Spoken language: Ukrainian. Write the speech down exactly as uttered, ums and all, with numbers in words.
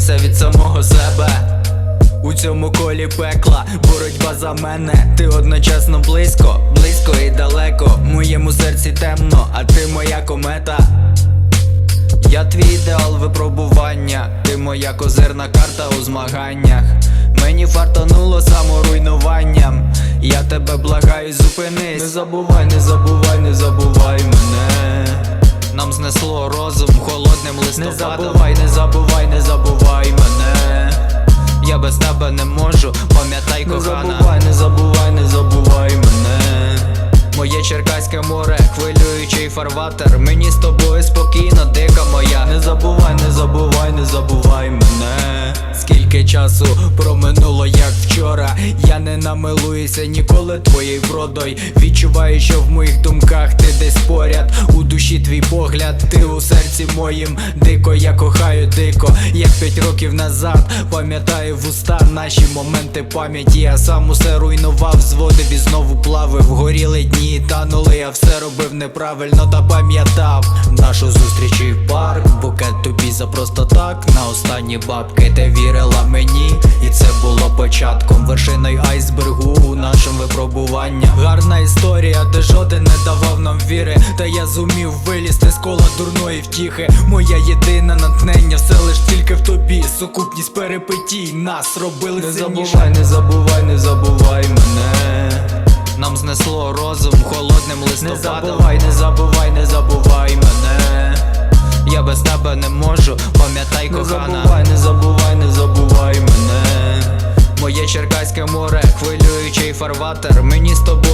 все від самого себе. У цьому колі пекла, боротьба за мене. Ти одночасно близько, близько і далеко. В моєму серці темно, а ти моя комета. Я твій ідеал випробування, ти моя козирна карта у змаганнях. Мені фартануло саморуйнуванням. Я тебе благаю, зупинись. Не забувай, не забувай, не забувай мене. Нам знесло розум холодним листопадом. Не забувай, не забувай, не забувай мене. Я без тебе не можу, пам'ятай, кохана. Не забувай, не забувай, не забувай мене. Моє Черкаське море, хвилюючий фарватер. Мені з тобою спокійно, дика моя. Не забувай, не забувай, не забувай мене. Скільки часу проминуло, як вчора. Я не намилуюся ніколи твоєю вродою. Відчуваю, що в моїх думках ти десь поряд. У душі твій погляд, ти у серці моїм. Дико, я кохаю дико, як п'ять років назад. Пам'ятаю вуста наші моменти пам'яті. Я сам усе руйнував, зводив і знову плавив. Горіли дні, танули, я все робив неправильно, та пам'ятав нашу зустріч і парк. Букет тобі за просто так, на останні бабки. Ти вірила мені, і це було початком, вершиною айсбергу у нашому випробуванні. Гарна історія, де жоден не давав нам віри. Та я зумів вилізти з кола дурної втіхи. Моя єдине натхнення, все лиш тільки в тобі. Сукупність перипетій нас робили сильніше. Не забувай, не забувай, не забувай мене. Нам знесло розум холодним листопадом. Не забувай, не забувай, не забувай мене. Я без тебе не можу, пам'ятай, кохана. Не забувай, не забувай, не забувай мене. Моє Черкаське море, хвилюючий фарватер. Мені з тобою